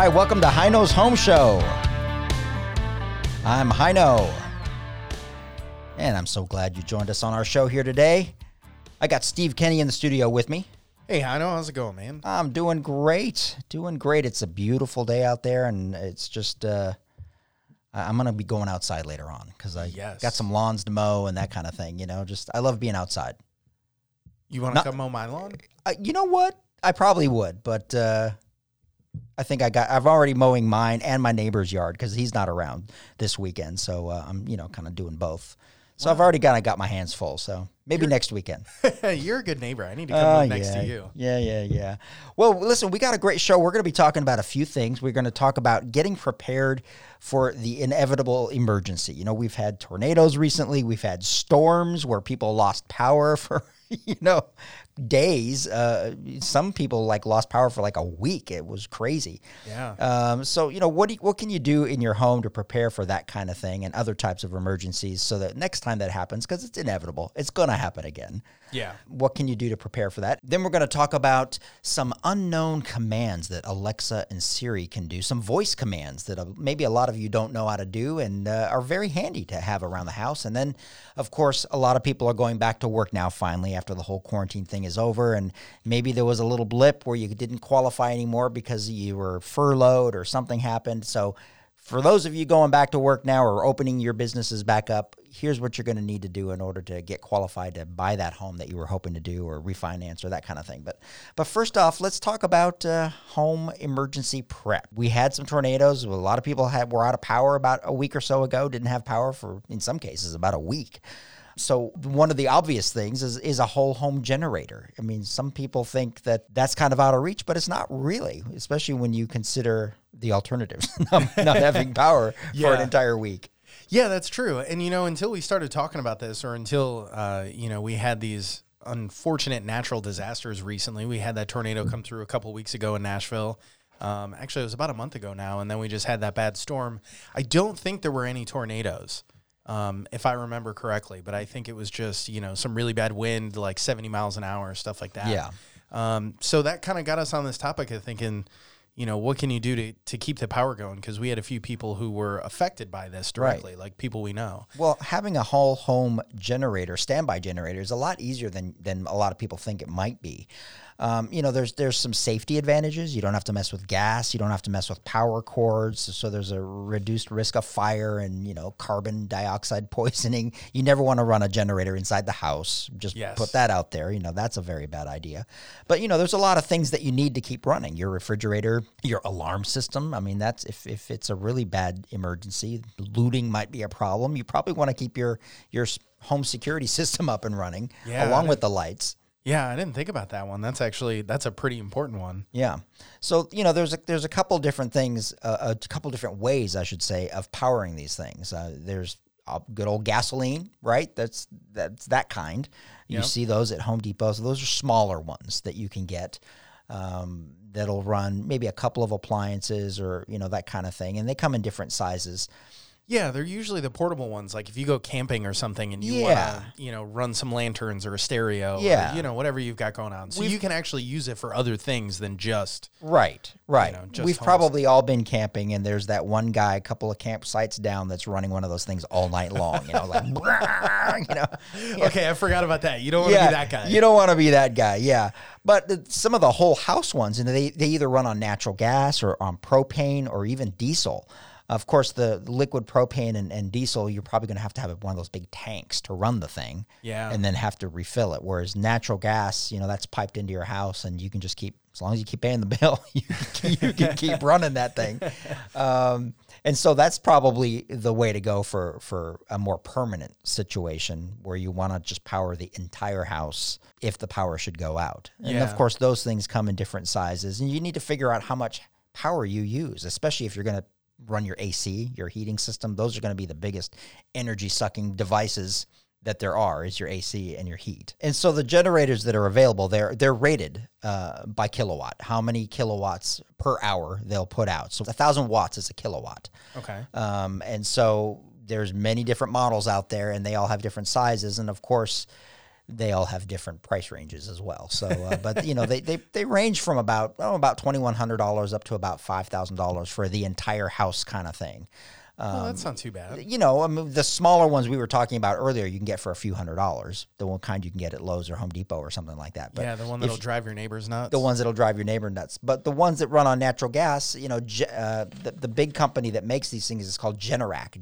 right, welcome to Heino's Home Show. I'm Heino, and I'm so glad you joined us on our show here today. I got Steve Kenny in the studio with me. Hey, Heino, how's it going, man? I'm doing great, It's a beautiful day out there, and it's just, I'm going to be going outside later on because I got some lawns to mow and that kind of thing, I love being outside. You want to come mow my lawn? You know what? I probably would, but I think I've already mowing mine and my neighbor's yard because he's not around this weekend. So I'm, kind of doing both. So I've already kind of got my hands full. So maybe next weekend. You're a good neighbor. I need to come move next to you. Yeah. Well, listen, we got a great show. We're going to be talking about a few things. We're going to talk about getting prepared for the inevitable emergency. We've had tornadoes recently. We've had storms where people lost power for, days. Some people lost power for a week. It was crazy. Yeah. So what can you do in your home to prepare for that kind of thing and other types of emergencies so that next time that happens, because it's inevitable, it's going to happen again. Yeah. What can you do to prepare for that? Then we're going to talk about some unknown commands that Alexa and Siri can do, some voice commands that maybe a lot of you don't know how to do and are very handy to have around the house. And then, of course, a lot of people are going back to work now finally after the whole quarantine thing is over, and maybe there was a little blip where you didn't qualify anymore because you were furloughed or something happened. So for those of you going back to work now or opening your businesses back up, here's what you're going to need to do in order to get qualified to buy that home that you were hoping to do or refinance or that kind of thing. But first off, let's talk about home emergency prep. We had some tornadoes. A lot of people were out of power about a week or so ago, didn't have power for, in some cases, about a week. So one of the obvious things is a whole home generator. I mean, some people think that that's kind of out of reach, but it's not really, especially when you consider the alternatives, not having power for an entire week. Yeah, that's true. And, until we started talking about this or until, we had these unfortunate natural disasters recently, we had that tornado come through a couple weeks ago in Nashville. Actually, it was about a month ago now, and then we just had that bad storm. I don't think there were any tornadoes. If I remember correctly, but I think it was just, some really bad wind, like 70 miles an hour, stuff like that. Yeah. So that kind of got us on this topic of thinking, what can you do to keep the power going? Because we had a few people who were affected by this directly, like people we know. Well, having a whole home generator, standby generator, is a lot easier than a lot of people think it might be. There's some safety advantages. You don't have to mess with gas. You don't have to mess with power cords. So there's a reduced risk of fire and, carbon dioxide poisoning. You never want to run a generator inside the house. Just put that out there. That's a very bad idea. But, there's a lot of things that you need to keep running. Your refrigerator, your alarm system. I mean, that's if it's a really bad emergency, looting might be a problem. You probably want to keep your home security system up and running along with the lights. Yeah, I didn't think about that one. That's a pretty important one. Yeah. So, there's a couple different things, a couple different ways, I should say, of powering these things. There's good old gasoline, right? That's that kind. You see those at Home Depot. So those are smaller ones that you can get that'll run maybe a couple of appliances or, that kind of thing. And they come in different sizes. Yeah, they're usually the portable ones. Like if you go camping or something and you want to, run some lanterns or a stereo or, whatever you've got going on. So you can actually use it for other things than just... Right. Just We've probably all been camping and there's that one guy a couple of campsites down that's running one of those things all night long, Okay, I forgot about that. You don't want to be that guy. You don't want to be that guy, yeah. But some of the whole house ones, they either run on natural gas or on propane or even diesel. Of course, the liquid propane and diesel, you're probably going to have one of those big tanks to run the thing and then have to refill it. Whereas natural gas, that's piped into your house and you can just as long as you keep paying the bill, you can keep running that thing. And so that's probably the way to go for a more permanent situation where you want to just power the entire house if the power should go out. And of course, those things come in different sizes and you need to figure out how much power you use, especially if you're going to run your AC, your heating system. Those are going to be the biggest energy-sucking devices that there are, is your AC and your heat. And so the generators that are available, they're rated by kilowatt, how many kilowatts per hour they'll put out. So 1,000 watts is a kilowatt. Okay. And so there's many different models out there, and they all have different sizes. And, of course, they all have different price ranges as well. So, but they range from about $2,100 up to about $5,000 for the entire house kind of thing. That's not too bad. I mean, the smaller ones we were talking about earlier, you can get for a few $100s. The one kind you can get at Lowe's or Home Depot or something like that. But yeah, the one that'll drive your neighbors nuts. The ones that'll drive your neighbor nuts. But the ones that run on natural gas, the big company that makes these things is called Generac,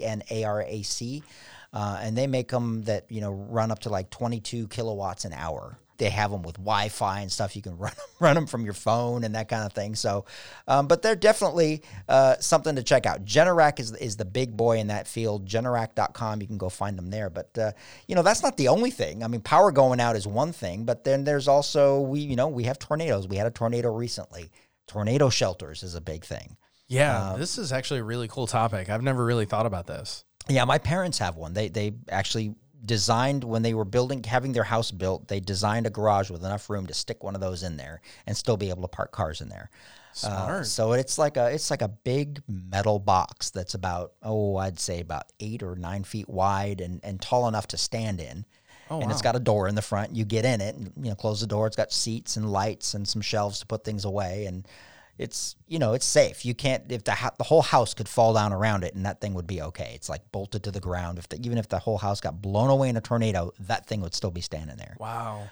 Genarac. And they make them that, run up to like 22 kilowatts an hour. They have them with Wi-Fi and stuff. You can run them from your phone and that kind of thing. So, but they're definitely something to check out. Generac is the big boy in that field. Generac.com. You can go find them there. But that's not the only thing. I mean, power going out is one thing, but then there's also we have tornadoes. We had a tornado recently. Tornado shelters is a big thing. Yeah, this is actually a really cool topic. I've never really thought about this. Yeah, my parents have one. They actually designed, when they were having their house built, they designed a garage with enough room to stick one of those in there and still be able to park cars in there. Smart. So it's like a big metal box that's I'd say about 8 or 9 feet wide and tall enough to stand in. Oh, and wow. it's got a door in the front. You get in it and close the door. It's got seats and lights and some shelves to put things away. And it's safe. You can't, if the whole house could fall down around it and that thing would be okay. It's like bolted to the ground. Even if the whole house got blown away in a tornado, that thing would still be standing there. Wow.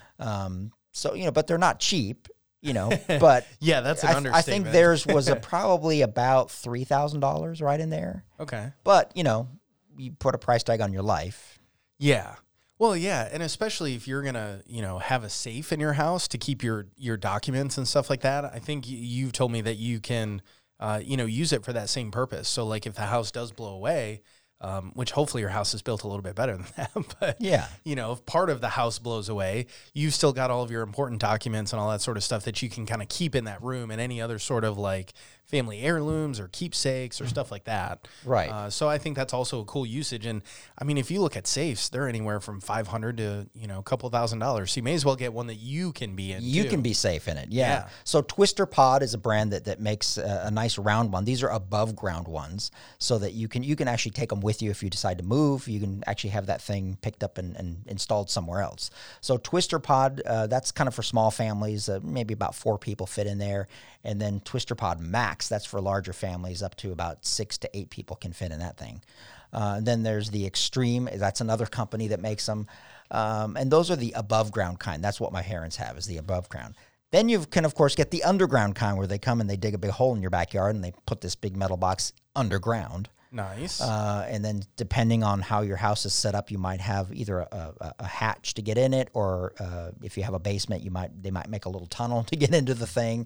So, but they're not cheap, but yeah, that's an understatement. I think theirs was probably about $3,000 right in there. Okay. But, you put a price tag on your life. Yeah. Well, yeah, and especially if you're gonna, have a safe in your house to keep your documents and stuff like that. I think you've told me that you can, use it for that same purpose. So, like, if the house does blow away, which hopefully your house is built a little bit better than that, but yeah, if part of the house blows away, you've still got all of your important documents and all that sort of stuff that you can kind of keep in that room, and any other sort of like family heirlooms or keepsakes or stuff like that. Right. So I think that's also a cool usage. And I mean, if you look at safes, they're anywhere from $500 to, a couple $1,000. So you may as well get one that you can be in. You can be safe in it. Yeah. So Twister Pod is a brand that makes a nice round one. These are above ground ones, so that you can actually take them with you if you decide to move. You can actually have that thing picked up and installed somewhere else. So Twister Pod, that's kind of for small families. Maybe about 4 people fit in there. And then Twister Pod Max, that's for larger families, up to about 6 to 8 people can fit in that thing. Then there's the Extreme. That's another company that makes them. And those are the above ground kind. That's what my parents have, is the above ground. Then you can, of course, get the underground kind, where they come and they dig a big hole in your backyard and they put this big metal box underground. Nice. And then depending on how your house is set up, you might have either a hatch to get in it, or if you have a basement, they might make a little tunnel to get into the thing.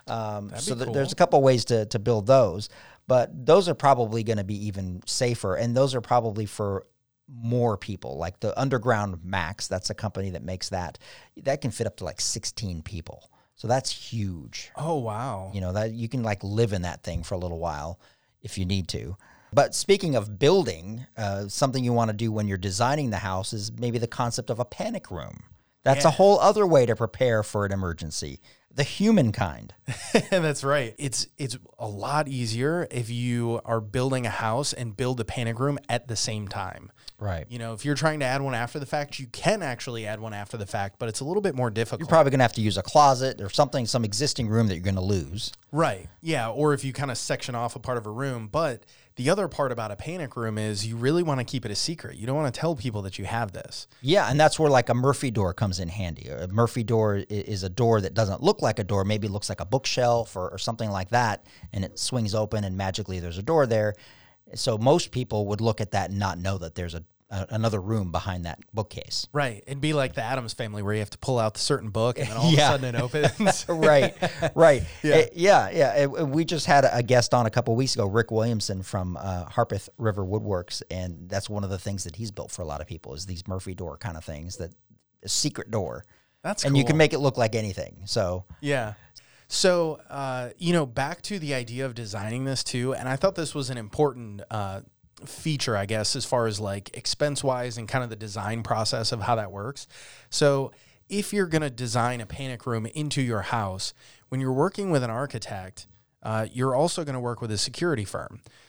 So cool. There's a couple ways to build those, but those are probably going to be even safer, and those are probably for more people. Like the Underground Max, that's a company that makes that can fit up to like 16 people. So that's huge. Oh, wow. That you can like live in that thing for a little while if you need to. But speaking of building, something you want to do when you're designing the house is maybe the concept of a panic room. That's a whole other way to prepare for an emergency. The human kind. That's right. It's a lot easier if you are building a house and build a panic room at the same time. Right. If you're trying to add one after the fact, you can actually add one after the fact, but it's a little bit more difficult. You're probably going to have to use a closet or something, some existing room that you're going to lose. Right. Yeah. Or if you kind of section off a part of a room. But the other part about a panic room is you really want to keep it a secret. You don't want to tell people that you have this. Yeah, and that's where like a Murphy door comes in handy. A Murphy door is a door that doesn't look like a door, maybe looks like a bookshelf or something like that, and it swings open and magically there's a door there. So most people would look at that and not know that there's another room behind that bookcase. Right. It'd be like the Addams Family, where you have to pull out the certain book and then all of a sudden it opens. Right. Yeah. We just had a guest on a couple of weeks ago, Rick Williamson from Harpeth River Woodworks, and that's one of the things that he's built for a lot of people is these Murphy door kind of things, that a secret door. That's cool. And you can make it look like anything. So yeah. So, back to the idea of designing this too, and I thought this was an important feature, I guess, as far as like expense wise and kind of the design process of how that works. So if you're going to design a panic room into your house, when you're working with an architect, you're also going to work with a security firm.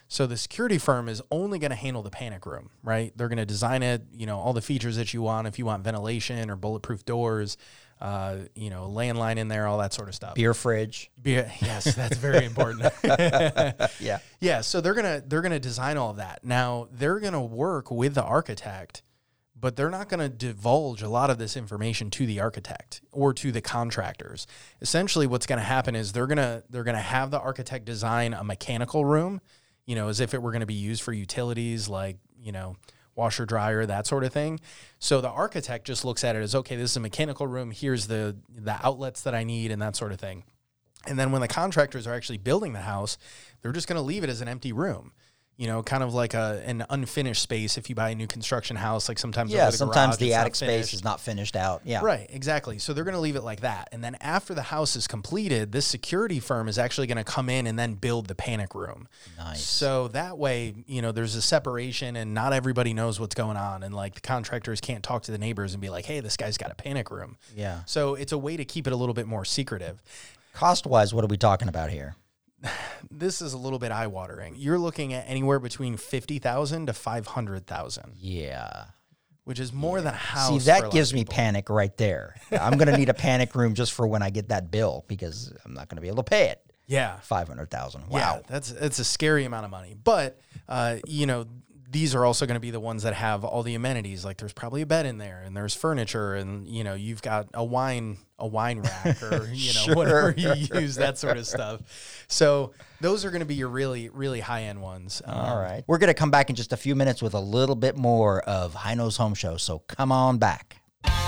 So the security firm is only going to handle the panic room, right? They're going to design it, all the features that you want. If you want ventilation or bulletproof doors, landline in there, all that sort of stuff. Beer fridge. Beer, yes, that's very important. Yeah. Yeah. So they're gonna design all of that. Now they're gonna work with the architect, but they're not going to divulge a lot of this information to the architect or to the contractors. Essentially, what's going to happen is they're going to have the architect design a mechanical room, as if it were going to be used for utilities like, washer, dryer, that sort of thing. So the architect just looks at it as, okay, this is a mechanical room. Here's the outlets that I need and that sort of thing. And then when the contractors are actually building the house, they're just going to leave it as an empty room. Kind of like an unfinished space. If you buy a new construction house, like sometimes the attic space is not finished out. Yeah, right, exactly. So they're going to leave it like that, and then after the house is completed, this security firm is actually going to come in and then build the panic room. Nice. So that way, there's a separation, and not everybody knows what's going on, and like the contractors can't talk to the neighbors and be like, "Hey, this guy's got a panic room." Yeah. So it's a way to keep it a little bit more secretive. Cost-wise, what are we talking about here? This is a little bit eye-watering. You're looking at anywhere between $50,000 to $500,000. Yeah. Which is more than a house. See, that gives me panic right there. I'm going to need a panic room just for when I get that bill because I'm not going to be able to pay it. Yeah. $500,000. Yeah, Wow. it's a scary amount of money. But, these are also going to be the ones that have all the amenities. Like there's probably a bed in there and there's furniture and, you've got a wine rack or, Sure. whatever you use, that sort of stuff. So those are going to be your really, really high-end ones. All right. We're going to come back in just a few minutes with a little bit more of Hino's Home Show. So come on back.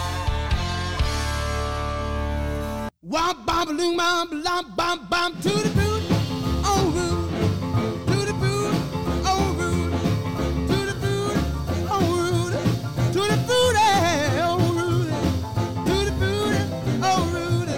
Womp bom loom bom bom bom bom to the boot on root to the boot on root to the boot on root to the boot on root to the boot on root.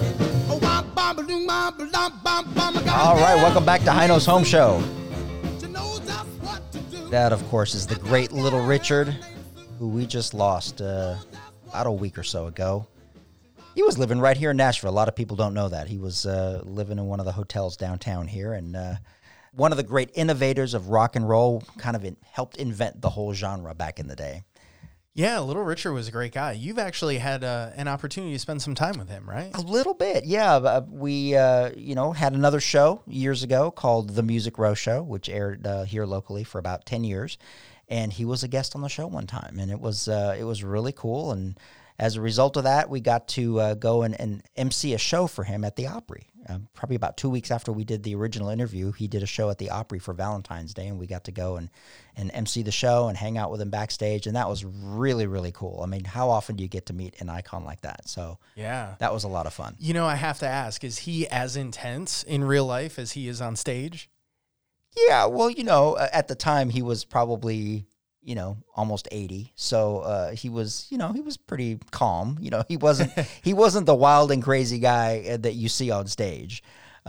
Oh womp bom loom bom bom bom bom. All right, welcome back to Hino's Home Show. You know just what to do. That, of course, is the great Little Richard, who we just lost about a week or so ago. He was living right here in Nashville. A lot of people don't know that. He was living in one of the hotels downtown here, and one of the great innovators of rock and roll, kind of helped invent the whole genre back in the day. Yeah, Little Richard was a great guy. You've actually had an opportunity to spend some time with him, right? A little bit, yeah. We, had another show years ago called The Music Row Show, which aired here locally for about 10 years, and he was a guest on the show one time, and it was really cool. And as a result of that, we got to go and MC a show for him at the Opry. Probably about 2 weeks after we did the original interview, he did a show at the Opry for Valentine's Day, and we got to go and MC the show and hang out with him backstage, and that was really, really cool. I mean, how often do you get to meet an icon like that? So yeah, that was a lot of fun. I have to ask, is he as intense in real life as he is on stage? Yeah, well, at the time he was probably almost 80. So he was pretty calm. He wasn't the wild and crazy guy that you see on stage.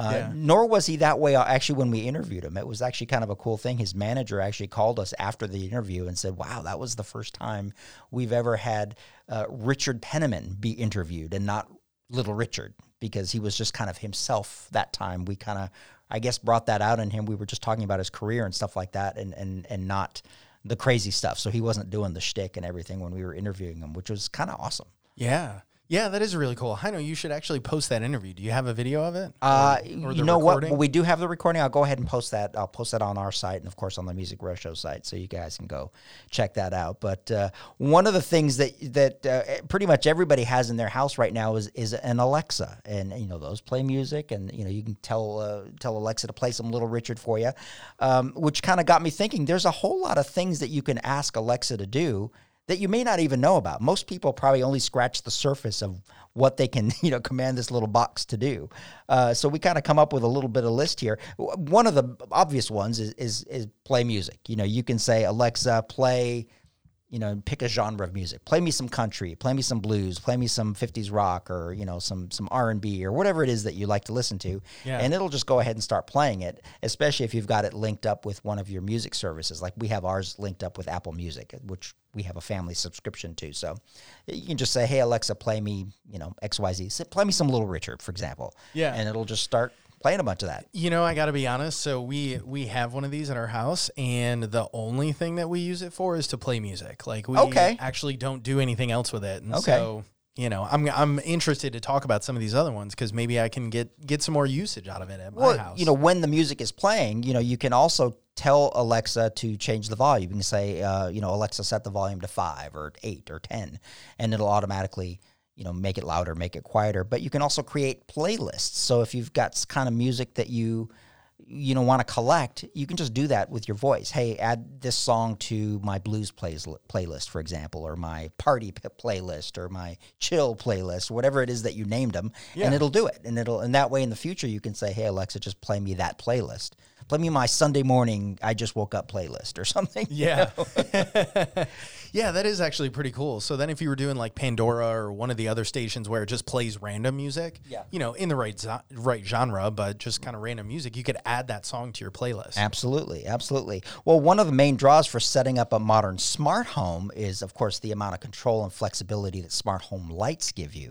Nor was he that way actually when we interviewed him. It was actually kind of a cool thing. His manager actually called us after the interview and said, "Wow, that was the first time we've ever had Richard Penniman be interviewed and not Little Richard," because he was just kind of himself that time. We kind of, I guess, brought that out in him. We were just talking about his career and stuff like that, and not the crazy stuff. So he wasn't doing the shtick and everything when we were interviewing him, which was kind of awesome. Yeah. Yeah, that is really cool. I know you should actually post that interview. Do you have a video of it? Or you know recording? What? Well, we do have the recording. I'll go ahead and post that. I'll post that on our site and, of course, on the Music Row Show site, so you guys can go check that out. But one of the things that pretty much everybody has in their house right now is an Alexa, and those play music, and you can tell Alexa to play some Little Richard for you, which kind of got me thinking. There's a whole lot of things that you can ask Alexa to do that you may not even know about. Most people probably only scratch the surface of what they can, command this little box to do. So we kind of come up with a little bit of list here. One of the obvious ones is play music. You can say, Alexa, play, pick a genre of music. Play me some country, play me some blues, play me some 50s rock, or, some R&B or whatever it is that you like to listen to. Yeah. And it'll just go ahead and start playing it, especially if you've got it linked up with one of your music services. Like we have ours linked up with Apple Music, which we have a family subscription to. So you can just say, hey, Alexa, play me, XYZ. Play me some Little Richard, for example. Yeah. And it'll just start playing a bunch of that. You know, I got to be honest. So we have one of these at our house, and the only thing that we use it for is to play music. Like we actually don't do anything else with it. And so, you know, I'm interested to talk about some of these other ones because maybe I can get some more usage out of it at my house. You know, when the music is playing, you know, you can also tell Alexa to change the volume. You can say, you know, Alexa, set the volume to 5 or 8 or 10, and it'll automatically, you know, make it louder, make it quieter. But you can also create playlists. So if you've got kind of music that you want to collect, you can just do that with your voice. Hey, add this song to my blues playlist, for example, or my party playlist, or my chill playlist, whatever it is that you named them, and it'll do it. And that way in the future you can say, hey, Alexa, just play me that playlist. Play me my Sunday morning I just woke up playlist or something. Yeah. Yeah, that is actually pretty cool. So then if you were doing like Pandora or one of the other stations where it just plays random music, you know, in the right genre, but just kind of random music, you could add that song to your playlist. Absolutely. Absolutely. Well, one of the main draws for setting up a modern smart home is, of course, the amount of control and flexibility that smart home lights give you.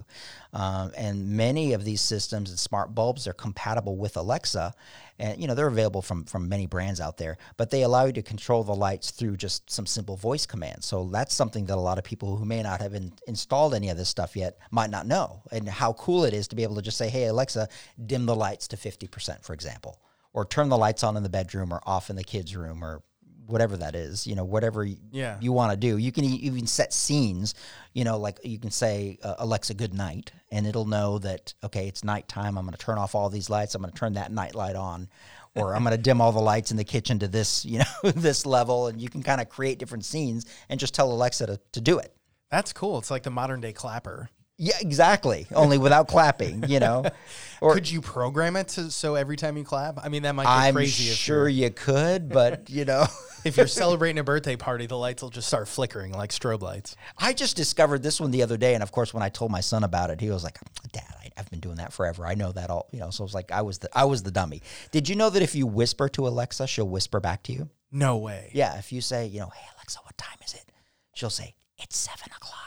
And many of these systems and smart bulbs are compatible with Alexa. And, you know, they're available from many brands out there, but they allow you to control the lights through just some simple voice commands. So that's something that a lot of people who may not have installed any of this stuff yet might not know, and how cool it is to be able to just say, hey, Alexa, dim the lights to 50%, for example, or turn the lights on in the bedroom or off in the kids' room, or whatever that is, you know, whatever you want to do. You can even set scenes, you know, like you can say, Alexa, good night, and it'll know that, okay, it's nighttime. I'm going to turn off all these lights. I'm going to turn that night light on, or I'm going to dim all the lights in the kitchen to this, you know, this level. And you can kind of create different scenes and just tell Alexa to do it. That's cool. It's like the modern day clapper. Yeah, exactly. Only without clapping, you know. Or could you program it so every time you clap? I mean, that might be crazy. I'm sure you could, but, you know. If you're celebrating a birthday party, the lights will just start flickering like strobe lights. I just discovered this one the other day, and of course, when I told my son about it, he was like, Dad, I've been doing that forever. I know that all, you know. So it was like I was the dummy. Did you know that if you whisper to Alexa, she'll whisper back to you? No way. Yeah, if you say, you know, hey, Alexa, what time is it? She'll say, it's 7 o'clock.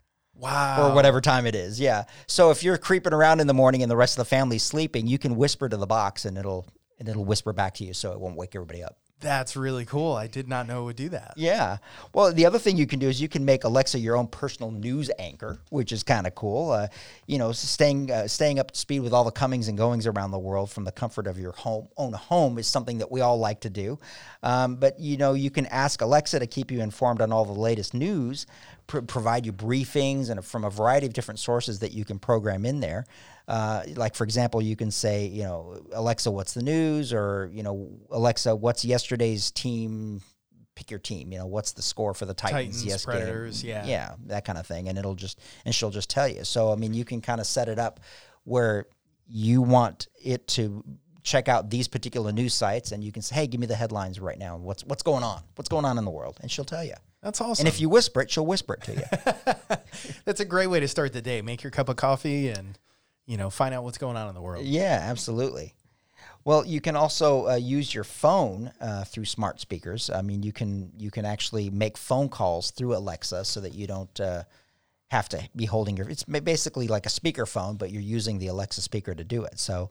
Wow. Or whatever time it is, yeah. So if you're creeping around in the morning and the rest of the family's sleeping, you can whisper to the box, and it'll whisper back to you, so it won't wake everybody up. That's really cool. I did not know it would do that. Yeah. Well, the other thing you can do is you can make Alexa your own personal news anchor, which is kind of cool. You know, staying up to speed with all the comings and goings around the world from the comfort of your own home is something that we all like to do. But, you know, you can ask Alexa to keep you informed on all the latest news, provide you briefings and from a variety of different sources that you can program in there. Like, for example, you can say, you know, Alexa, what's the news? Or, you know, Alexa, what's yesterday's team? Pick your team. You know, what's the score for the Titans Predators, game? Yeah, that kind of thing. And she'll just tell you. So, I mean, you can kind of set it up where you want it to check out these particular news sites, and you can say, hey, give me the headlines right now. What's going on? What's going on in the world? And she'll tell you. That's awesome. And if you whisper it, she'll whisper it to you. That's a great way to start the day. Make your cup of coffee and, you know, find out what's going on in the world. Yeah, absolutely. Well, you can also use your phone through smart speakers. I mean, you can actually make phone calls through Alexa so that you don't have to be holding it's basically like a speakerphone, but you're using the Alexa speaker to do it. So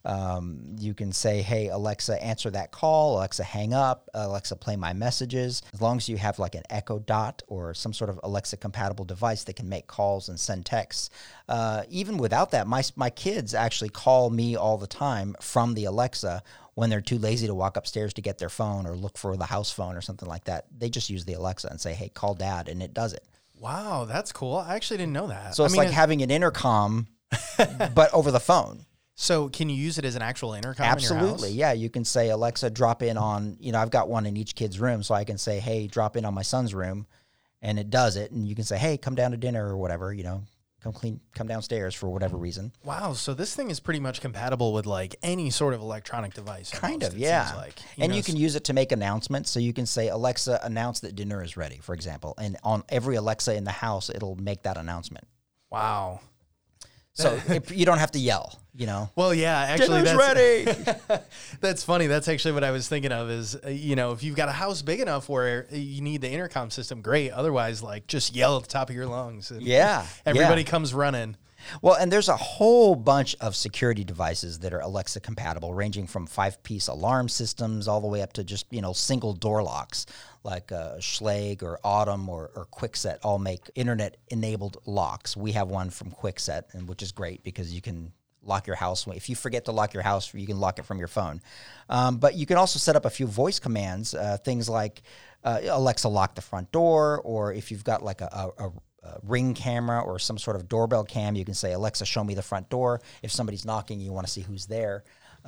you can say, hey, Alexa, answer that call. Alexa, hang up. Alexa, play my messages. As long as you have like an Echo Dot or some sort of Alexa-compatible device that can make calls and send texts. Even without that, my kids actually call me all the time from the Alexa when they're too lazy to walk upstairs to get their phone or look for the house phone or something like that. They just use the Alexa and say, hey, call Dad, and it does it. Wow, that's cool. I actually didn't know that. So it's like having an intercom, but over the phone. So can you use it as an actual intercom Absolutely, in your house? Yeah. You can say, Alexa, drop in on, you know, I've got one in each kid's room, so I can say, hey, drop in on my son's room, and it does it. And you can say, hey, come down to dinner or whatever, you know, come downstairs for whatever reason. Wow, so this thing is pretty much compatible with like any sort of electronic device. Kind of, yeah. Seems like. You can use it to make announcements. So you can say, Alexa, announce that dinner is ready, for example. And on every Alexa in the house, it'll make that announcement. Wow. So you don't have to yell, you know. Well, yeah, actually, dinner's ready. That's funny. That's actually what I was thinking of is, you know, if you've got a house big enough where you need the intercom system, great. Otherwise, like, just yell at the top of your lungs. And yeah. Everybody comes running. Well, and there's a whole bunch of security devices that are Alexa compatible, ranging from 5-piece alarm systems all the way up to just, single door locks like Schlage or Autumn or Kwikset all make internet-enabled locks. We have one from Kwikset, and which is great because you can lock your house. If you forget to lock your house, you can lock it from your phone. But you can also set up a few voice commands, things like Alexa lock the front door, or if you've got like a Ring camera or some sort of doorbell cam, you can say, Alexa, show me the front door. If somebody's knocking, you want to see who's there.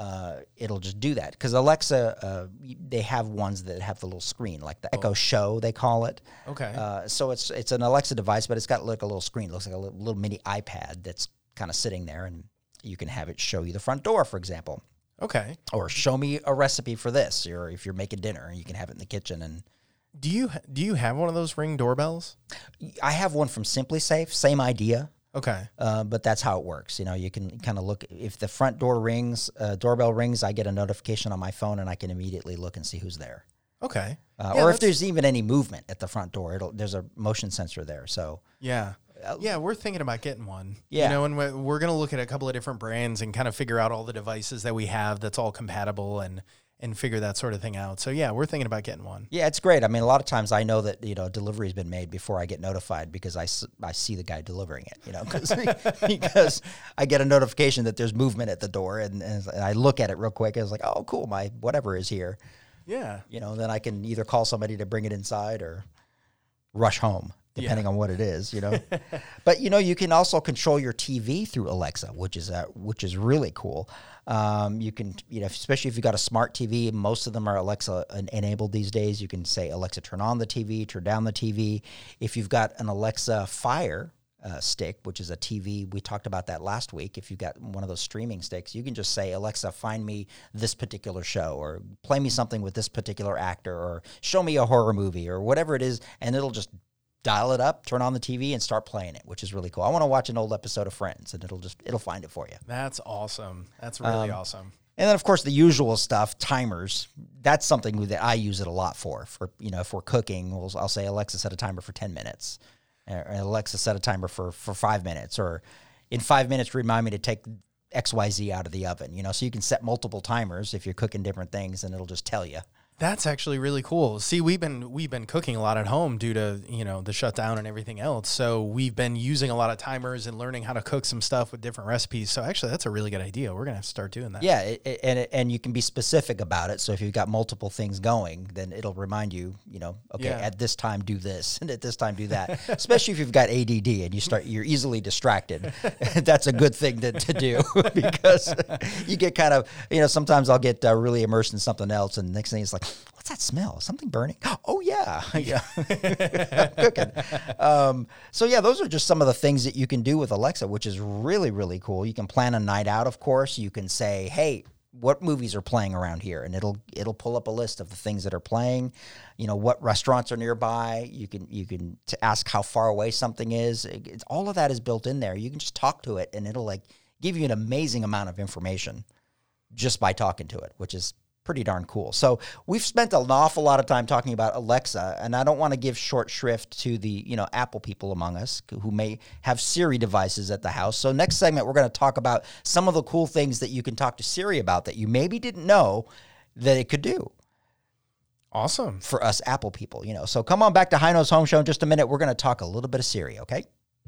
It'll just do that. Because Alexa, they have ones that have the little screen, like the Echo Show, they call it. Okay. So it's an Alexa device, but it's got like a little screen. It looks like a little mini iPad that's kind of sitting there, and you can have it show you the front door, for example. Okay. Or show me a recipe for this, or if you're making dinner, you can have it in the kitchen. And do you have one of those Ring doorbells? I have one from Simply Safe, same idea. Okay. But that's how it works. You can kind of look, if the front door rings, doorbell rings, I get a notification on my phone and I can immediately look and see who's there. Okay. Or if there's even any movement at the front door, there's a motion sensor there. So yeah. Yeah, we're thinking about getting one. Yeah. And we're going to look at a couple of different brands and kind of figure out all the devices that we have that's all compatible and figure that sort of thing out. So, yeah, we're thinking about getting one. Yeah, it's great. I mean, a lot of times I know that, a delivery's been made before I get notified because I see the guy delivering it, because I get a notification that there's movement at the door and I look at it real quick. And it's like, oh, cool, my whatever is here. Yeah. Then I can either call somebody to bring it inside or rush home, depending on what it is, But, you can also control your TV through Alexa, which is really cool. You can, especially if you've got a smart TV, most of them are Alexa enabled these days. You can say, Alexa, turn on the TV, turn down the TV. If you've got an Alexa Fire stick, which is a TV, we talked about that last week. If you've got one of those streaming sticks, you can just say, Alexa, find me this particular show, or play me something with this particular actor, or show me a horror movie, or whatever it is, and it'll just dial it up, turn on the TV, and start playing it, which is really cool. I want to watch an old episode of Friends, and it'll find it for you. That's awesome. That's really awesome. And then, of course, the usual stuff, timers. That's something that I use it a lot for. If we're cooking, I'll say, Alexa, set a timer for 10 minutes. Or Alexa, set a timer for 5 minutes. Or in 5 minutes, remind me to take XYZ out of the oven. So you can set multiple timers if you're cooking different things, and it'll just tell you. That's actually really cool. See, we've been cooking a lot at home due to, the shutdown and everything else. So we've been using a lot of timers and learning how to cook some stuff with different recipes. So actually, that's a really good idea. We're going to have to start doing that. Yeah, and you can be specific about it. So if you've got multiple things going, then it'll remind you, at this time do this, and at this time do that. Especially if you've got ADD and you're easily distracted. That's a good thing to do because you get kind of, sometimes I'll get really immersed in something else, and the next thing is like, what's that smell? Something burning? Oh, yeah. Yeah. Cooking. So, yeah, those are just some of the things that you can do with Alexa, which is really, really cool. You can plan a night out, of course. You can say, hey, what movies are playing around here? And it'll pull up a list of the things that are playing, what restaurants are nearby. You can to ask how far away something is. All of that is built in there. You can just talk to it, and it'll give you an amazing amount of information just by talking to it, which is pretty darn cool. So we've spent an awful lot of time talking about Alexa, and I don't want to give short shrift to the Apple people among us who may have Siri devices at the house. So next segment, we're going to talk about some of the cool things that you can talk to Siri about that you maybe didn't know that it could do. Awesome. For us Apple people, So come on back to High Nose Home Show in just a minute. We're going to talk a little bit of Siri, okay?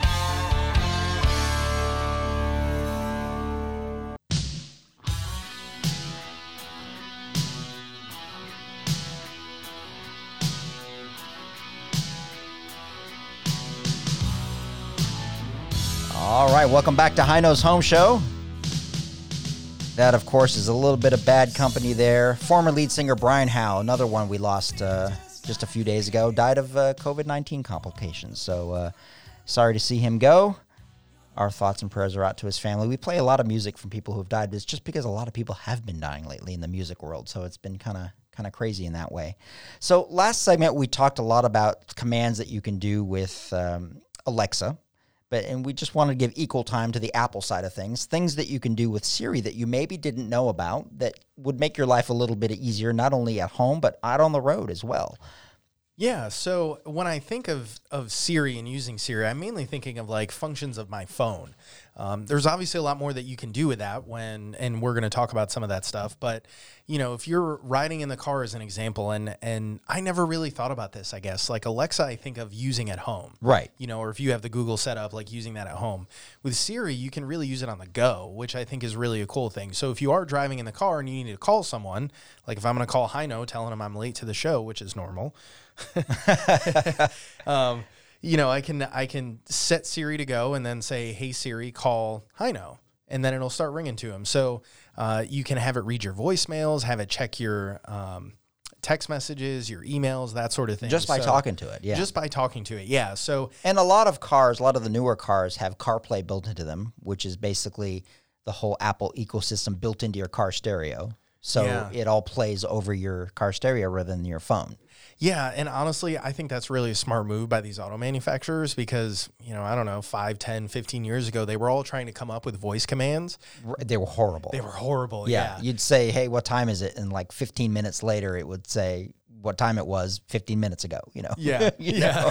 All right, welcome back to High Nose Home Show. That, of course, is a little bit of bad company there. Former lead singer Brian Howe, another one we lost just a few days ago, died of COVID-19 complications. So sorry to see him go. Our thoughts and prayers are out to his family. We play a lot of music from people who have died. It's just because a lot of people have been dying lately in the music world. So it's been kind of crazy in that way. So last segment, we talked a lot about commands that you can do with Alexa. And we just wanted to give equal time to the Apple side of things that you can do with Siri that you maybe didn't know about that would make your life a little bit easier, not only at home, but out on the road as well. Yeah, so when I think of Siri and using Siri, I'm mainly thinking of like functions of my phone. There's obviously a lot more that you can do with that and we're going to talk about some of that stuff. But, if you're riding in the car as an example, and I never really thought about this, I guess, like Alexa, I think of using at home. Right. Or if you have the Google set up, like using that at home. With Siri, you can really use it on the go, which I think is really a cool thing. So if you are driving in the car and you need to call someone, like if I'm going to call Hino telling him I'm late to the show, which is normal, I can set Siri to go and then say, hey, Siri, call Hino, and then it'll start ringing to him. So you can have it read your voicemails, have it check your text messages, your emails, that sort of thing. Just by talking to it, yeah. Just by talking to it, yeah. So, and a lot of the newer cars have CarPlay built into them, which is basically the whole Apple ecosystem built into your car stereo. So it all plays over your car stereo rather than your phone. Yeah, and honestly, I think that's really a smart move by these auto manufacturers because, I don't know, 5, 10, 15 years ago, they were all trying to come up with voice commands. They were horrible. Yeah. You'd say, hey, what time is it? And like 15 minutes later, it would say what time it was 15 minutes ago, Yeah. know?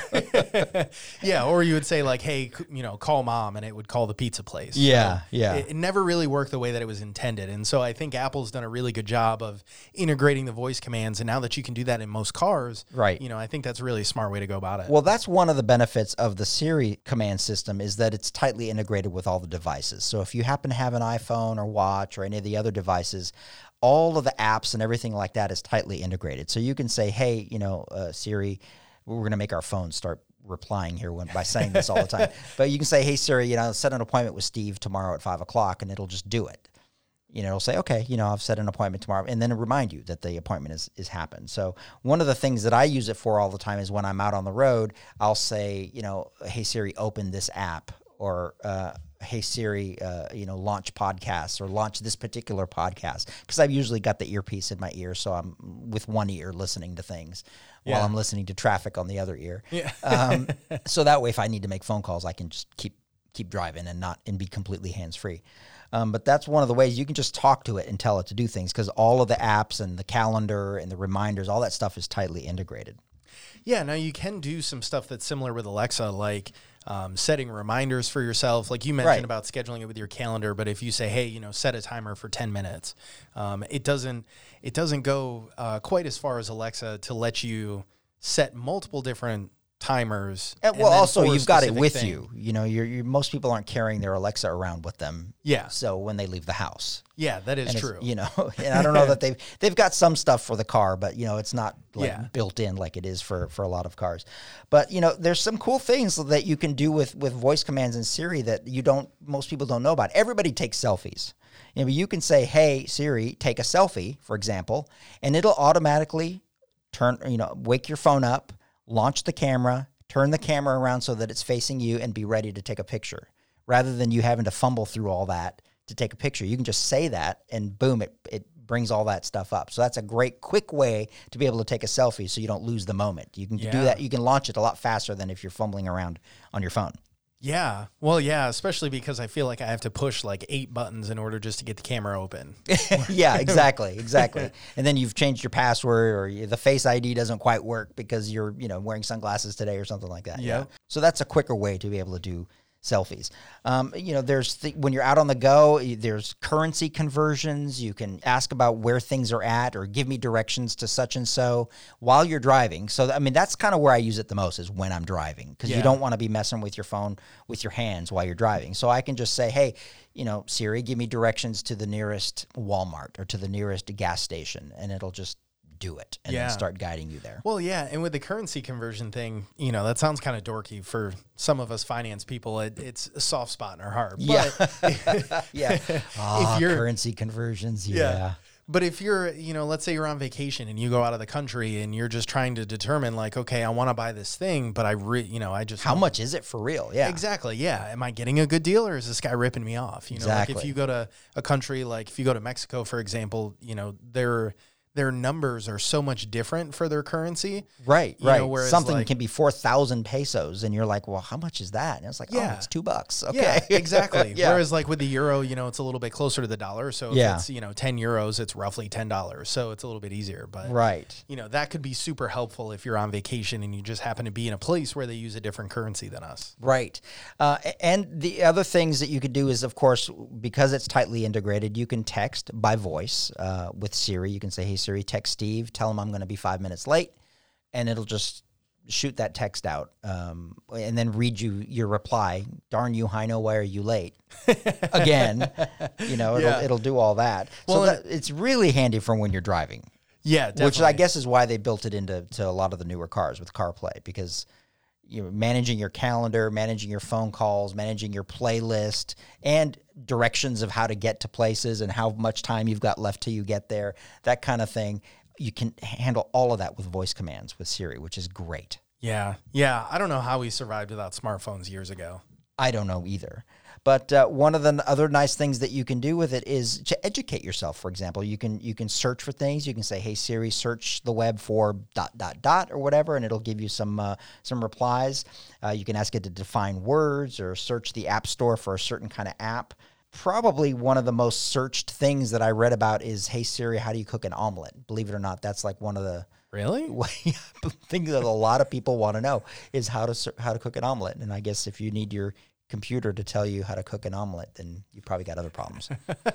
Yeah, or you would say like, hey, call mom, and it would call the pizza place. Yeah, so It never really worked the way that it was intended. And so I think Apple's done a really good job of integrating the voice commands. And now that you can do that in most cars, right. I think that's really a smart way to go about it. Well, that's one of the benefits of the Siri command system is that it's tightly integrated with all the devices. So if you happen to have an iPhone or watch or any of the other devices, all of the apps and everything like that is tightly integrated. So you can say, hey, Siri, we're going to make our phones start replying here by saying this all the time. But you can say, hey, Siri, set an appointment with Steve tomorrow at 5 o'clock, and it'll just do it. It'll say, okay, I've set an appointment tomorrow, and then remind you that the appointment is happened. So one of the things that I use it for all the time is when I'm out on the road, I'll say, hey, Siri, open this app, or hey, Siri, launch podcasts or launch this particular podcast. Because I've usually got the earpiece in my ear, so I'm with one ear listening to things while I'm listening to traffic on the other ear. Yeah. So that way, if I need to make phone calls, I can just keep driving and be completely hands-free. But that's one of the ways you can just talk to it and tell it to do things because all of the apps and the calendar and the reminders, all that stuff is tightly integrated. Yeah, now you can do some stuff that's similar with Alexa, like setting reminders for yourself. Like you mentioned about scheduling it with your calendar, but if you say, hey, set a timer for 10 minutes, it doesn't go quite as far as Alexa to let you set multiple different timers. Well, also you've got it with you. You're most people aren't carrying their Alexa around with them. Yeah. So when they leave the house. Yeah, that is true. And I don't know that they've got some stuff for the car, but it's not built in like it is for a lot of cars. But there's some cool things that you can do with voice commands in Siri that most people don't know about. Everybody takes selfies. You can say, hey, Siri, take a selfie, for example, and it'll automatically wake your phone up, launch the camera, turn the camera around so that it's facing you, and be ready to take a picture. Rather than you having to fumble through all that to take a picture, you can just say that, and boom, it brings all that stuff up. So that's a great, quick way to be able to take a selfie so you don't lose the moment. You can do that. You can launch it a lot faster than if you're fumbling around on your phone. Yeah. Well, yeah, especially because I feel like I have to push like 8 buttons in order just to get the camera open. Yeah, exactly. And then you've changed your password or the Face ID doesn't quite work because you're, wearing sunglasses today or something like that. Yeah. So that's a quicker way to be able to do selfies. There's when you're out on the go, there's currency conversions. You can ask about where things are at or give me directions to such and so while you're driving. So, that's kind of where I use it the most is when I'm driving because you don't want to be messing with your phone with your hands while you're driving. So I can just say, hey, Siri, give me directions to the nearest Walmart or to the nearest gas station, and it'll just do it and then start guiding you there. Well, yeah, and with the currency conversion thing, that sounds kind of dorky for some of us finance people. It's a soft spot in our heart. But Yeah. If currency conversions, But if you're, let's say you're on vacation and you go out of the country and you're just trying to determine like, okay, I want to buy this thing, but I just how much is it for real? Yeah, exactly. Yeah, am I getting a good deal or is this guy ripping me off? Exactly. Like if you go to a country like if you go to Mexico, for example, their numbers are so much different for their currency. Right, You right. know, whereas, Something like- can be 4,000 pesos, and you're like, well, how much is that? And it's like, Yeah. oh, it's $2. Okay. Yeah, exactly. Yeah. Whereas like with the euro, you know, it's a little bit closer to the dollar. So if Yeah. it's, you know, 10 euros, it's roughly $10. So it's a little bit easier. But, Right. you know, that could be super helpful if you're on vacation and you just happen to be in a place where they use a different currency than us. Right. And the other things that you could do is, of course, because it's tightly integrated, you can text by voice with Siri. You can say, hey, Siri, text Steve, tell him I'm going to be 5 minutes late, and it'll just shoot that text out and then read you your reply. Darn you, Heino, why are you late? Again, you know, Yeah. it'll do all that. Well, So it's really handy for when you're driving. Yeah, definitely. Which I guess is why they built it into a lot of the newer cars with CarPlay, because you're managing your calendar, managing your phone calls, managing your playlist, and directions of how to get to places and how much time you've got left till you get there, that kind of thing. You can handle all of that with voice commands with Siri, which is great. Yeah. Yeah. I don't know how we survived without smartphones years ago. I don't know either. But one of the other nice things that you can do with it is to educate yourself. For example, you can search for things. You can say, "Hey Siri, search the web for ... or whatever," and it'll give you some replies. You can ask it to define words or search the App Store for a certain kind of app. Probably one of the most searched things that I read about is, "Hey Siri, how do you cook an omelet?" Believe it or not, that's like one of the Really? things that a lot of people want to know is how to cook an omelet. And I guess if you need your computer to tell you how to cook an omelet, then you probably got other problems.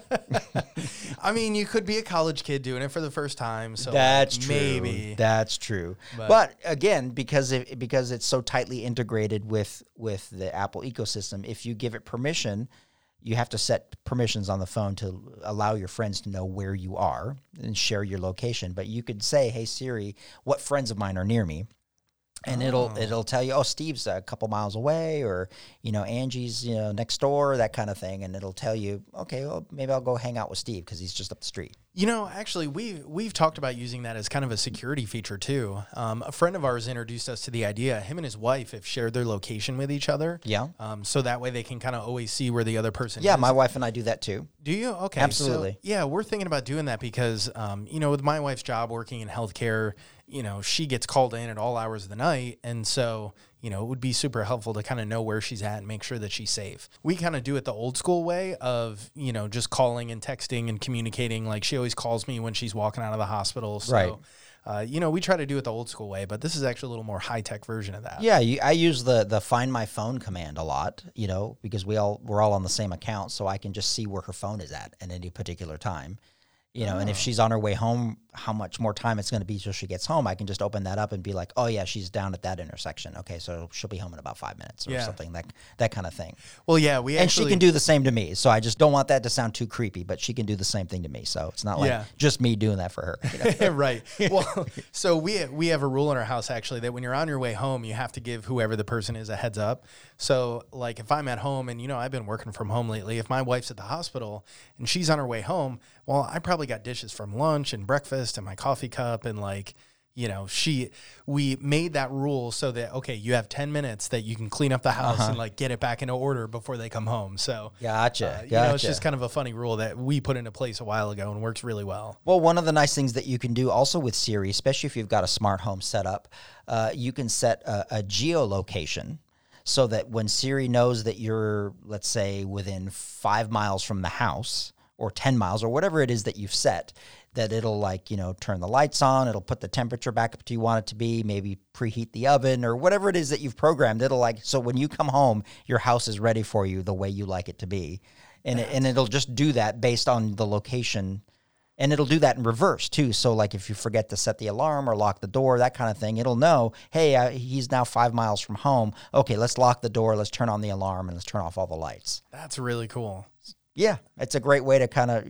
I mean, you could be a college kid doing it for the first time. So That's like, true. Maybe. That's true. But again, because it's so tightly integrated with the Apple ecosystem, if you give it permission, you have to set permissions on the phone to allow your friends to know where you are and share your location. But you could say, "Hey Siri, what friends of mine are near me?" And it'll tell you, "Oh, Steve's a couple miles away," or, you know, "Angie's, you know, next door," that kind of thing. And it'll tell you, "Okay, well, maybe I'll go hang out with Steve because he's just up the street." You know, actually, we've talked about using that as kind of a security feature too. A friend of ours introduced us to the idea. Him and his wife have shared their location with each other. Yeah. So that way they can kind of always see where the other person Yeah, is. my wife and I do that too. Do you? Okay. Absolutely. So, yeah, we're thinking about doing that because, you know, with my wife's job working in healthcare, you know, she gets called in at all hours of the night. And so, you know, it would be super helpful to kind of know where she's at and make sure that she's safe. We kind of do it the old school way of, you know, just calling and texting and communicating. Like she always calls me when she's walking out of the hospital. So, Right. You know, we try to do it the old school way, but this is actually a little more high tech version of that. Yeah, I use the Find My Phone command a lot, you know, because we're all on the same account, so I can just see where her phone is at any particular time. You know, and if she's on her way home, how much more time it's going to be till she gets home, I can just open that up and be like, "Oh yeah, she's down at that intersection. Okay, so she'll be home in about 5 minutes," or Yeah. something, that kind of thing. Well, yeah, we And actually she can do the same to me. So I just don't want that to sound too creepy, but she can do the same thing to me. So it's not like Yeah. just me doing that for her. You know? Right. Well, so we have a rule in our house actually that when you're on your way home, you have to give whoever the person is a heads up. So like if I'm at home and, you know, I've been working from home lately, if my wife's at the hospital and she's on her way home, well, I probably got dishes from lunch and breakfast and my coffee cup and like, you know, we made that rule so that, okay, you have 10 minutes that you can clean up the house and like get it back into order before they come home. So Gotcha. you know, it's just kind of a funny rule that we put into place a while ago and works really well. Well, one of the nice things that you can do also with Siri, especially if you've got a smart home set up, you can set a geolocation so that when Siri knows that you're, let's say, within 5 miles from the house or 10 miles or whatever it is that you've set, that it'll like, you know, turn the lights on, it'll put the temperature back up to you want it to be, maybe preheat the oven or whatever it is that you've programmed. It'll like, so when you come home, your house is ready for you the way you like it to be. And it'll just do that based on the location. And it'll do that in reverse too. So like if you forget to set the alarm or lock the door, that kind of thing, it'll know, hey, he's now 5 miles from home. Okay, let's lock the door, let's turn on the alarm, and let's turn off all the lights. That's really cool. Yeah, it's a great way to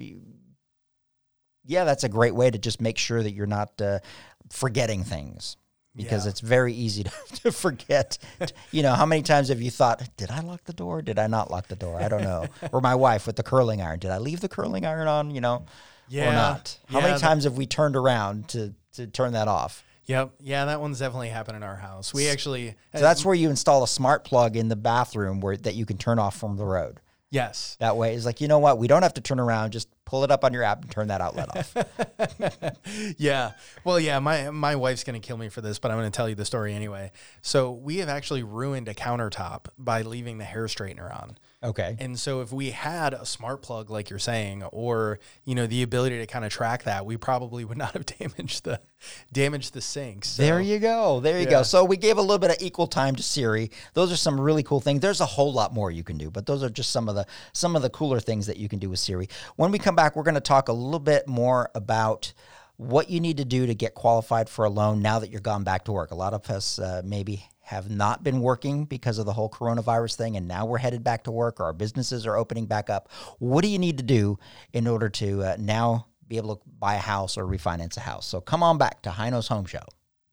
that's a great way to just make sure that you're not forgetting things. Because it's very easy to forget. You know, how many times have you thought, did I lock the door? Did I not lock the door? I don't know. Or my wife with the curling iron. Did I leave the curling iron on, you know, or not? How many times have we turned around to turn that off? Yep. Yeah, that one's definitely happened in our house. We actually... So that's where you install a smart plug in the bathroom that you can turn off from the road. Yes. That way, it's like, you know what? We don't have to turn around. Just pull it up on your app and turn that outlet off. Yeah. Well, yeah, my wife's going to kill me for this, but I'm going to tell you the story anyway. So we have actually ruined a countertop by leaving the hair straightener on. Okay. And so if we had a smart plug, like you're saying, or, the ability to kind of track that, we probably would not have damaged the sink. So, there you go. There you go. So we gave a little bit of equal time to Siri. Those are some really cool things. There's a whole lot more you can do, but those are just some of the cooler things that you can do with Siri. When we come back, we're going to talk a little bit more about what you need to do to get qualified for a loan now that you're gone back to work. A lot of us maybe have not been working because of the whole coronavirus thing, and now we're headed back to work, or our businesses are opening back up. What do you need to do in order to now be able to buy a house or refinance a house? So come on back to Hino's Home Show.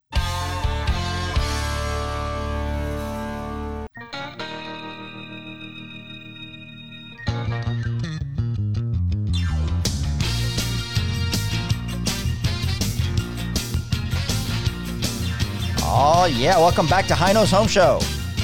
Oh, yeah. Welcome back to Hino's Home Show.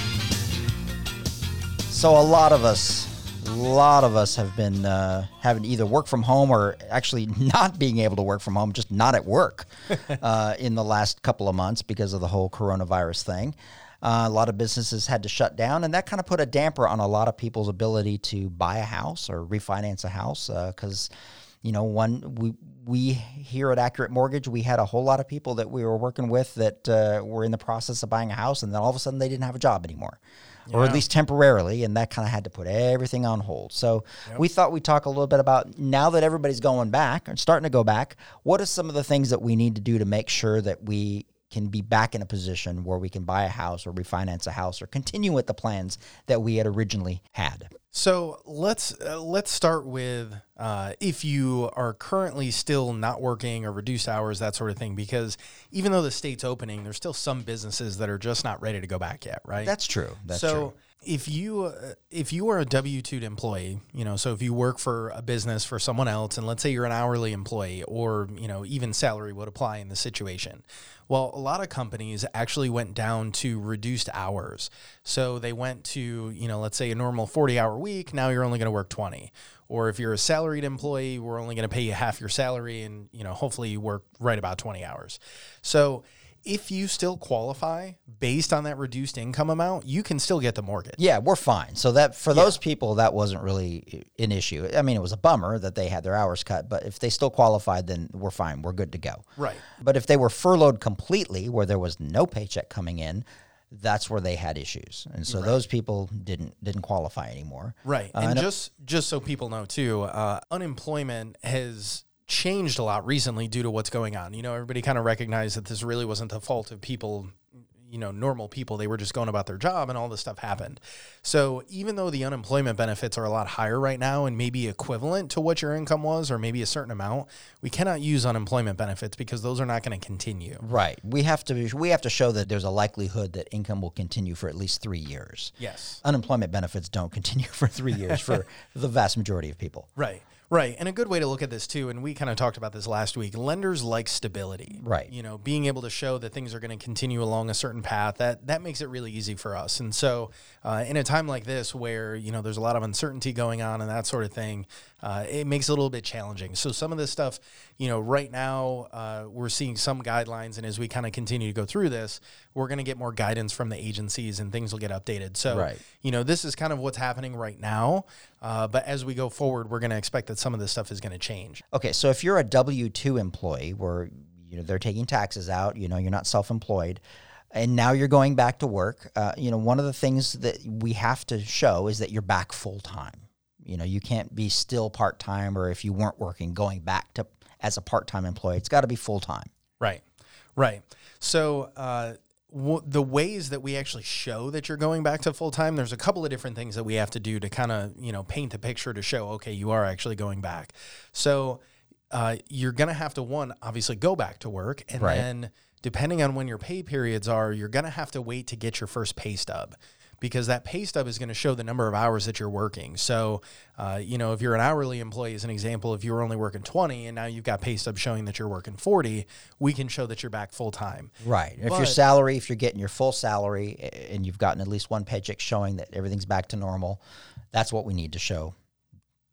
So a lot of us have been having to either work from home or actually not being able to work from home, just not at work in the last couple of months because of the whole coronavirus thing. A lot of businesses had to shut down, and that kind of put a damper on a lot of people's ability to buy a house or refinance a house because we here at Accurate Mortgage, we had a whole lot of people that we were working with that were in the process of buying a house, and then all of a sudden they didn't have a job anymore, or at least temporarily, and that kind of had to put everything on hold. So we thought we'd talk a little bit about, now that everybody's going back and starting to go back, what are some of the things that we need to do to make sure that we can be back in a position where we can buy a house or refinance a house or continue with the plans that we had originally had. So let's start with if you are currently still not working or reduced hours, that sort of thing, because even though the state's opening, there's still some businesses that are just not ready to go back yet, right? That's true. That's so true. If you are a W-2 employee, so if you work for a business for someone else, and let's say you're an hourly employee, or even salary would apply in the situation. Well, a lot of companies actually went down to reduced hours. So they went to, let's say a normal 40-hour week. Now you're only going to work 20. Or if you're a salaried employee, we're only going to pay you half your salary, and hopefully you work right about 20 hours. So if you still qualify based on that reduced income amount, you can still get the mortgage. Yeah, we're fine. So that for those people, that wasn't really an issue. I mean, it was a bummer that they had their hours cut, but if they still qualified, then we're fine. We're good to go. Right. But if they were furloughed completely, where there was no paycheck coming in, that's where they had issues. And so those people didn't qualify anymore. Right. And just so people know too, unemployment has changed a lot recently due to what's going on. Everybody kind of recognized that this really wasn't the fault of people, normal people. They were just going about their job, and all this stuff happened. So even though the unemployment benefits are a lot higher right now and maybe equivalent to what your income was, or maybe a certain amount, we cannot use unemployment benefits because those are not going to continue. Right. We have to show that there's a likelihood that income will continue for at least 3 years. Yes. Unemployment benefits don't continue for 3 years for the vast majority of people. Right. Right. And a good way to look at this too, and we kind of talked about this last week, lenders like stability. Right. Being able to show that things are going to continue along a certain path, that makes it really easy for us. And so in a time like this where, there's a lot of uncertainty going on and that sort of thing, it makes it a little bit challenging. So some of this stuff, right now we're seeing some guidelines, and as we kind of continue to go through this, we're going to get more guidance from the agencies and things will get updated. So, this is kind of what's happening right now. But as we go forward, we're going to expect that some of this stuff is going to change. Okay, so if you're a W-2 employee where they're taking taxes out, you're not self-employed, and now you're going back to work, one of the things that we have to show is that you're back full-time. You can't be still part-time, or if you weren't working, going back to as a part-time employee. It's got to be full-time. Right. So the ways that we actually show that you're going back to full-time, there's a couple of different things that we have to do to kind of, paint the picture to show, okay, you are actually going back. So you're going to have to, one, obviously go back to work. And then depending on when your pay periods are, you're going to have to wait to get your first pay stub, because that pay stub is going to show the number of hours that you're working. So, if you're an hourly employee, as an example, if you were only working 20 and now you've got pay stub showing that you're working 40, we can show that you're back full time. Right. If you're getting your full salary and you've gotten at least one paycheck showing that everything's back to normal, that's what we need to show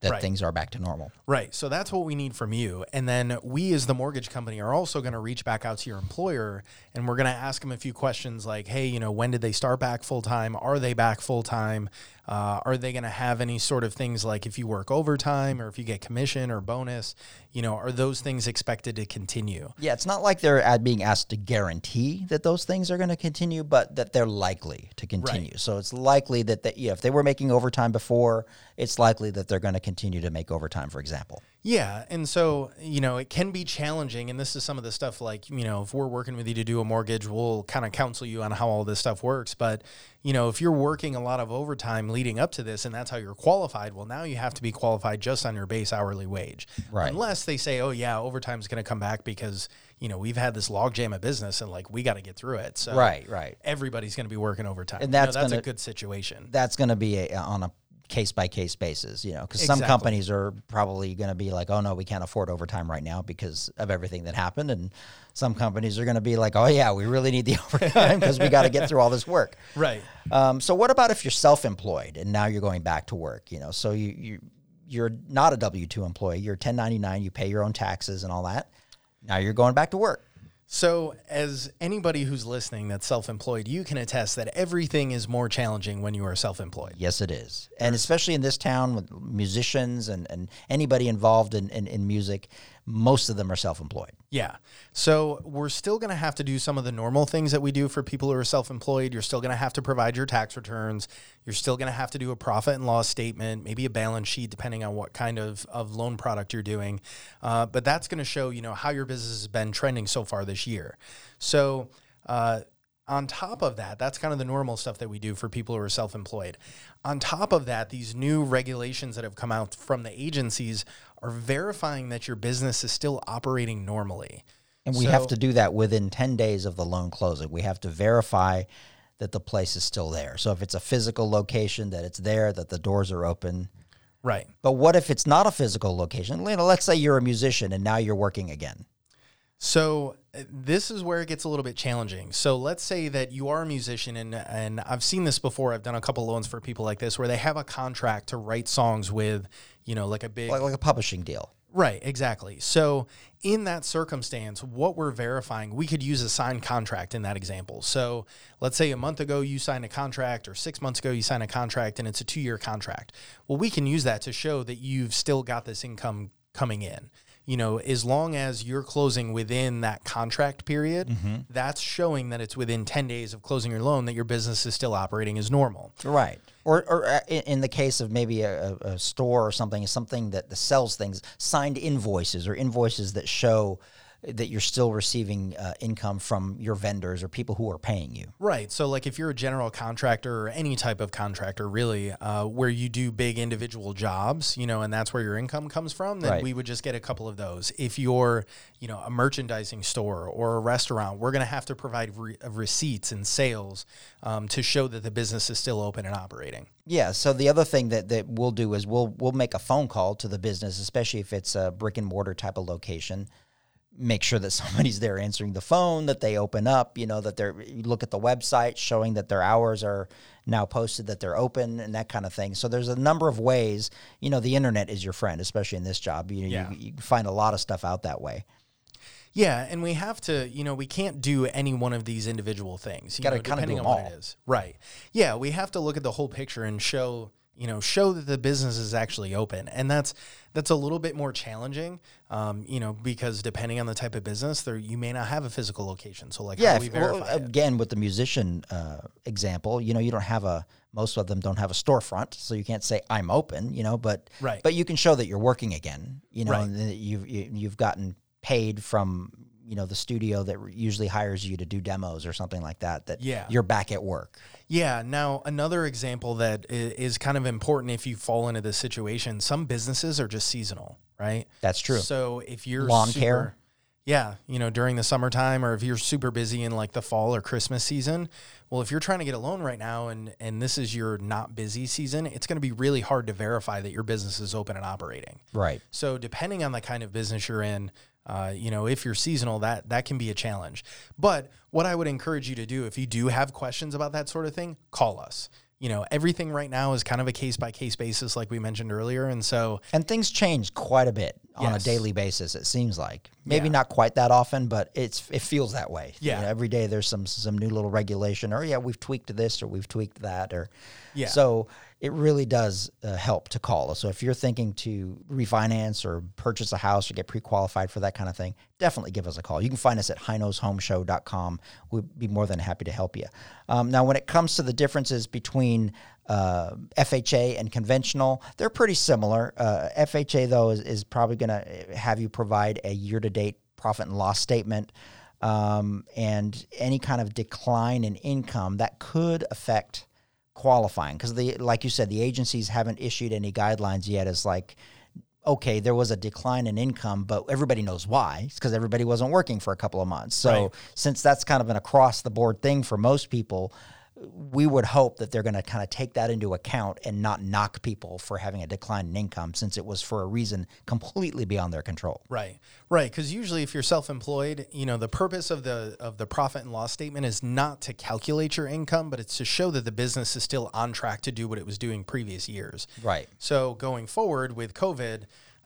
that Right. things are back to normal. Right. So that's what we need from you. And then we as the mortgage company are also going to reach back out to your employer, and we're going to ask them a few questions like, hey, when did they start back full time? Are they back full time? Are they going to have any sort of things like if you work overtime or if you get commission or bonus, are those things expected to continue? Yeah, it's not like they're being asked to guarantee that those things are going to continue, but that they're likely to continue. Right. So it's likely that if they were making overtime before, it's likely that they're going to continue to make overtime, for example. Yeah. And so, it can be challenging. And this is some of the stuff like, if we're working with you to do a mortgage, we'll kind of counsel you on how all this stuff works. But, if you're working a lot of overtime leading up to this and that's how you're qualified, well, now you have to be qualified just on your base hourly wage. Right. Unless they say, oh, yeah, overtime is going to come back because, we've had this logjam of business and like we got to get through it. So Right. everybody's going to be working overtime. And that's a gonna- good situation. That's going to be on a case-by-case basis, because some Exactly. companies are probably going to be like, oh, no, we can't afford overtime right now because of everything that happened. And some companies are going to be like, oh, yeah, we really need the overtime because we got to get through all this work. Right. So what about if you're self-employed and now you're going back to work? So you're not a W-2 employee. You're 1099. You pay your own taxes and all that. Now you're going back to work. So as anybody who's listening that's self-employed, you can attest that everything is more challenging when you are self-employed. Yes, it is. And especially in this town with musicians and anybody involved in music, most of them are self-employed. Yeah. So we're still going to have to do some of the normal things that we do for people who are self-employed. You're still going to have to provide your tax returns. You're still going to have to do a profit and loss statement, maybe a balance sheet, depending on what kind of loan product you're doing. But that's going to show, how your business has been trending so far this year. So, on top of that, that's kind of the normal stuff that we do for people who are self-employed. On top of that, these new regulations that have come out from the agencies are verifying that your business is still operating normally. And we have to do that within 10 days of the loan closing. We have to verify that the place is still there. So if it's a physical location, that it's there, that the doors are open. Right. But what if it's not a physical location? Let's say you're a musician and now you're working again. So this is where it gets a little bit challenging. So let's say that you are a musician, and I've seen this before. I've done a couple loans for people like this where they have a contract to write songs with, like a big... Like a publishing deal. Right, exactly. So in that circumstance, what we're verifying, we could use a signed contract in that example. So let's say a month ago you signed a contract, or 6 months ago you signed a contract, and it's a 2-year contract. Well, we can use that to show that you've still got this income coming in. As long as you're closing within that contract period, that's showing that it's within 10 days of closing your loan that your business is still operating as normal. Right. Or in the case of maybe a store or something that sells things, signed invoices or invoices that show that you're still receiving income from your vendors or people who are paying you. Right. So like if you're a general contractor or any type of contractor really, where you do big individual jobs, and that's where your income comes from, then Right. we would just get a couple of those. If you're, a merchandising store or a restaurant, we're going to have to provide receipts and sales to show that the business is still open and operating. Yeah. So the other thing that we'll do is we'll make a phone call to the business, especially if it's a brick and mortar type of location. Make sure that somebody's there answering the phone, that they open up, that you look at the website showing that their hours are now posted, that they're open and that kind of thing. So there's a number of ways, the internet is your friend, especially in this job. You find a lot of stuff out that way. Yeah, and we have to, we can't do any one of these individual things. Gotta kinda depending do on them what all. it is. Right. Yeah, we have to look at the whole picture and show that the business is actually open. And that's a little bit more challenging, because depending on the type of business, you may not have a physical location. So how do we verify it? Again, with the musician example, you don't have most of them don't have a storefront, so you can't say I'm open, but Right. But you can show that you're working again, Right. and that you've gotten paid from the studio that usually hires you to do demos or something like that. That Yeah. you're back at work. Yeah. Now, another example that is kind of important if you fall into this situation, some businesses are just seasonal, right? That's true. So if you're Lawn care. Yeah, during the summertime, or if you're super busy in like the fall or Christmas season, well, if you're trying to get a loan right now and this is your not busy season, it's going to be really hard to verify that your business is open and operating. Right. So depending on the kind of business you're in, if you're seasonal, that can be a challenge. But what I would encourage you to do, if you do have questions about that sort of thing, call us. everything right now is kind of a case-by-case basis, like we mentioned earlier. And so... And things change quite a bit on a Yes. daily basis, it seems like. Maybe Yeah. not quite that often, but it feels that way. Yeah. Every day there's some new little regulation, or we've tweaked this or we've tweaked that. Or Yeah. So it really does help to call us. So if you're thinking to refinance or purchase a house or get pre-qualified for that kind of thing, definitely give us a call. You can find us at HinosHomeShow.com. We'd be more than happy to help you. Now, when it comes to the differences between FHA and conventional, they're pretty similar. FHA, though, is probably going to have you provide a year-to-date profit and loss statement, and any kind of decline in income that could affect qualifying. Because, like you said, the agencies haven't issued any guidelines yet. It's like, okay, there was a decline in income, but everybody knows why. It's because everybody wasn't working for a couple of months. So Right. since that's kind of an across-the-board thing for most people, we would hope that they're going to kind of take that into account and not knock people for having a decline in income, since it was for a reason completely beyond their control. Right. Because usually, if you're self-employed, the purpose of the profit and loss statement is not to calculate your income, but it's to show that the business is still on track to do what it was doing previous years. Right. So going forward with COVID,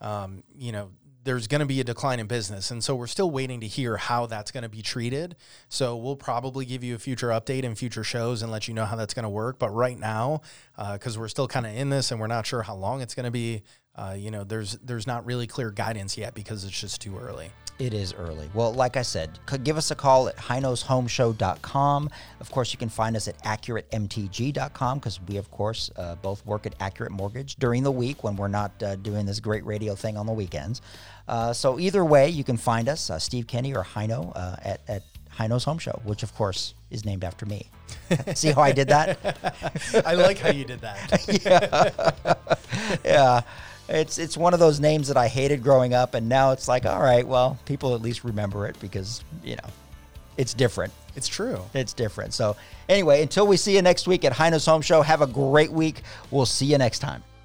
there's going to be a decline in business. And so we're still waiting to hear how that's going to be treated. So we'll probably give you a future update in future shows and let you know how that's going to work. But right now, because we're still kind of in this and we're not sure how long it's going to be, there's not really clear guidance yet because it's just too early. It is early. Well, like I said, give us a call at HinosHomeShow.com. Of course, you can find us at AccurateMTG.com, because we, of course, both work at Accurate Mortgage during the week when we're not doing this great radio thing on the weekends. So either way, you can find us, Steve Kenny or Hino, at Hino's Home Show, which, of course, is named after me. See how I did that? I like how you did that. Yeah. It's one of those names that I hated growing up, and now it's like, all right, well, people at least remember it because, it's different. It's true. It's different. So anyway, until we see you next week at Hino's Home Show, have a great week. We'll see you next time.